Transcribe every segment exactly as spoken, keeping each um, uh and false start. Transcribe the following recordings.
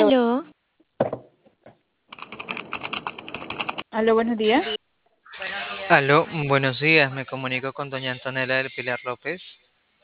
Aló, Aló, buenos días. Aló, buenos días, me comunico con doña Antonella del Pilar López.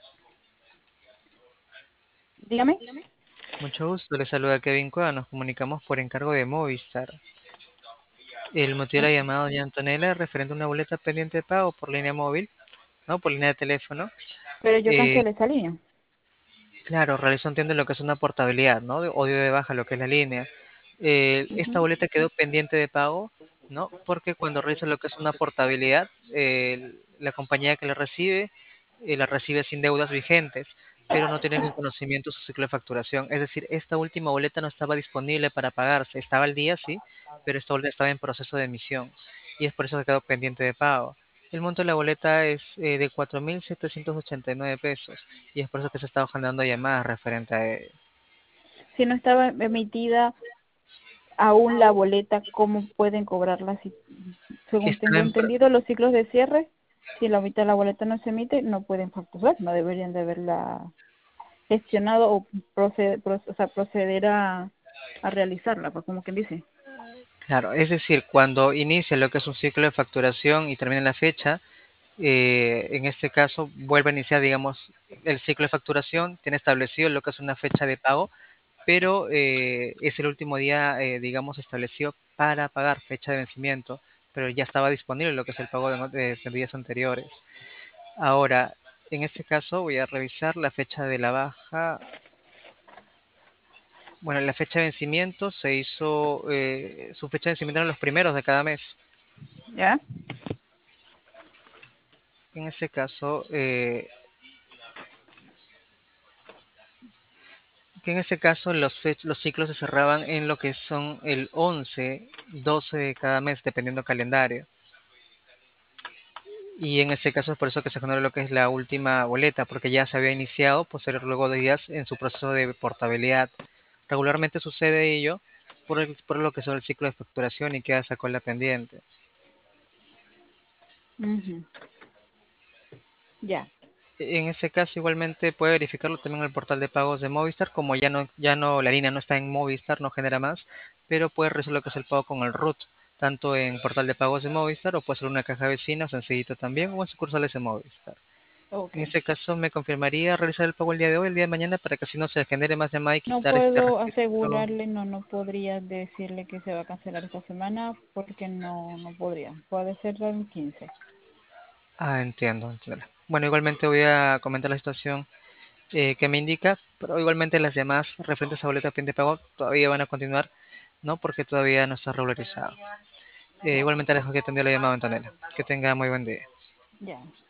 Dígame. Mucho gusto, le saluda Kevin Cueva, nos comunicamos por encargo de Movistar. El motivo de la llamada, doña Antonella, es referente a una boleta pendiente de pago por línea móvil, ¿no? Por línea de teléfono. Pero yo Eh, cancelé esa línea. claro, realizó entiende lo que es una portabilidad, ¿no? De- O dio de baja lo que es la línea. Eh, esta Ujú. boleta quedó pendiente de pago, ¿no? Porque cuando realiza lo que es una portabilidad, eh, la compañía que la recibe, eh, la recibe sin deudas vigentes, pero no tiene en conocimiento su ciclo de facturación. Es decir, esta última boleta no estaba disponible para pagarse. Estaba al día, sí, pero esta boleta estaba en proceso de emisión y es por eso que quedó pendiente de pago. El monto de la boleta es eh, de cuatro mil setecientos ochenta y nueve pesos y es por eso que se está generando llamadas referente a ello. Si no estaba emitida aún la boleta, ¿cómo pueden cobrarla? Si, según Está tengo en, pro- entendido, los ciclos de cierre, si la mitad de la boleta no se emite, no pueden facturar, no deberían de haberla gestionado o proceder, o sea, proceder a, a realizarla, pues como quien dice. claro, es decir, cuando inicia lo que es un ciclo de facturación y termina la fecha, eh, en este caso vuelve a iniciar, digamos, el ciclo de facturación, tiene establecido lo que es una fecha de pago, pero eh, es el último día, eh, digamos, establecido para pagar, fecha de vencimiento, pero ya estaba disponible lo que es el pago de, no- de- de días anteriores. Ahora, en este caso voy a revisar la fecha de la baja. Bueno, la fecha de vencimiento se hizo, eh, su fecha de vencimiento eran los primeros de cada mes. ¿Ya? En ese caso, eh, que en ese caso los, fech- los ciclos se cerraban en lo que son el once, doce de cada mes, dependiendo del calendario. Y en ese caso es por eso que se generó lo que es la última boleta, porque ya se había iniciado posterior luego de días en su proceso de portabilidad. Regularmente sucede ello por, el- por lo que son el ciclo de facturación y queda esa cola pendiente. Ujú. Ya. En ese caso igualmente puede verificarlo también en el portal de pagos de Movistar, como ya no, ya no, la línea no está en Movistar, no genera más, pero puede resolver lo que es el pago con el R U T, tanto en portal de pagos de Movistar o puede ser una caja vecina, sencillito también, o en sucursales de Movistar. Ok. En ese caso me confirmaría realizar el pago el día de hoy, el día de mañana, para que así no se genere más llamada y No quitar este puedo registro. asegurarle, no, no podría decirle que se va a cancelar esta semana porque no, no podría. Puede ser el quince. Ah, entiendo, entiendo. Bueno, igualmente voy a comentar la situación eh, que me indica, pero igualmente las llamadas referentes a boleta fin de pago todavía van a continuar, ¿no? Porque todavía no está regularizado. Eh, Ya, igualmente le dejo que atendió la llamada, Antonella. Que tenga muy buen día. ya.